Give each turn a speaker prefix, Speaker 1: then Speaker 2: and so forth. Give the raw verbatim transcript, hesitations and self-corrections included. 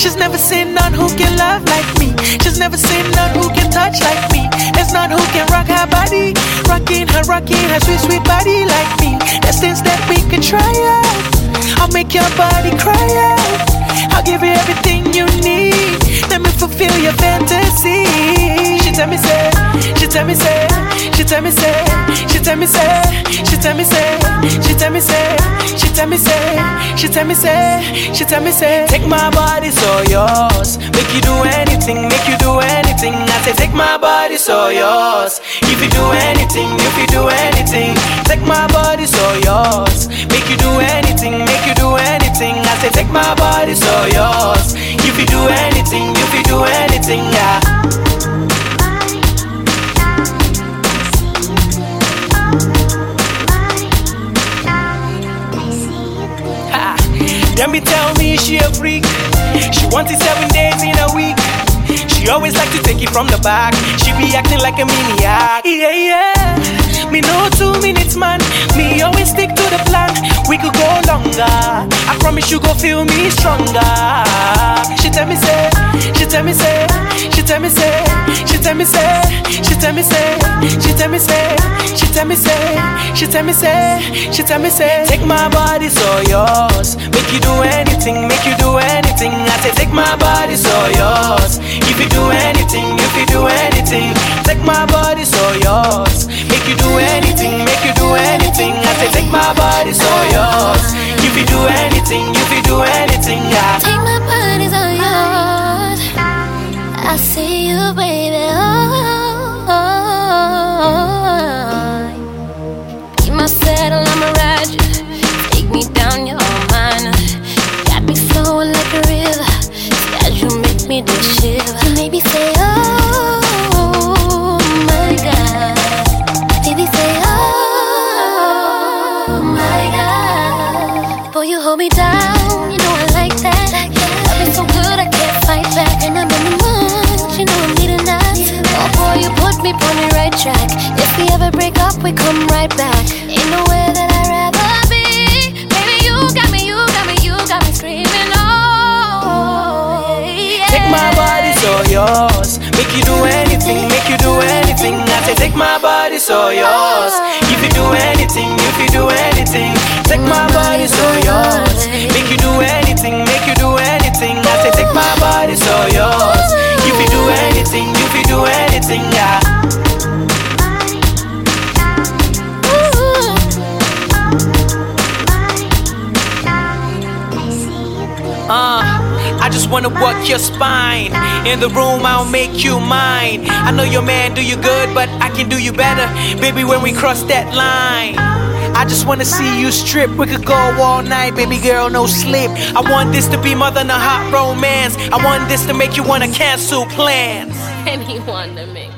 Speaker 1: She's never seen none who can love like me. She's never seen none who can touch like me. There's none who can rock her body, rocking her, rocking her sweet, sweet body like me. There's things that we can try out. I'll make your body cry out. I'll give you everything you need. Let me fulfill your fantasy. She tell me say, she tell me say, she tell me say, she tell me say, she tell me say, she tell me say, she tell me say, she tell me say, she tell me say, take my body so yours. Make you do anything, make you do anything. I say take my body so yours. If you do anything, if you do anything, take my body so yours. Make you do anything, make you do anything. I say take my body so yours. If you do anything, if you do anything, yeah. Ha. Then me tell me she a freak. She wants it seven days in a week. She always like to take it from the back. She be acting like a maniac. Yeah, yeah. Me no two minutes, man. Me always stick to the plan. We could go longer. I promise you go feel me stronger. She tell me say, she tell me say, she tell me say, she tell me say, she tell me say, she tell me say, she tell me say, she tell me say, she tell me say, take my body so yours. Make you do anything, make you do anything. I say take my body so yours. If you do anything, if you do anything, take my body so yours. Make you do anything, make you do anything. I say take my body so yours. If you do anything, if you do anything, yeah.
Speaker 2: Take my body so yours. I see you, baby. Oh, oh, oh. Keep my saddle, I'ma ride you. Take me down, you're mine. Got me flowing like a river. See how you make me do shiver. You make me say, oh my God. Baby say, oh my God. Boy, you hold me down, you know I like that. Love me so good I can't fight back. And I'm in the mood, you know I'm needing that. Oh boy, you put me on the right track. If we ever break up, we come right back. Ain't nowhere that I'd rather be. Baby, you got me, you got me, you got me screaming, oh yeah.
Speaker 1: Take my body so yours. Make you do anything, make you do anything. I say take my body so yours. If you do anything, if you do anything, take my body so yours. Make you do anything, make you do anything. I say take my body so yours. If you do anything, if you do anything, yeah. Uh, I just wanna work your spine. In the room, I'll make you mine. I know your man do you good, but I can do you better. Baby, when we cross that line, I just wanna see you strip. We could go all night, baby girl, no sleep. I want this to be more than a hot romance. I want this to make you wanna cancel plans.
Speaker 2: Anyone to me.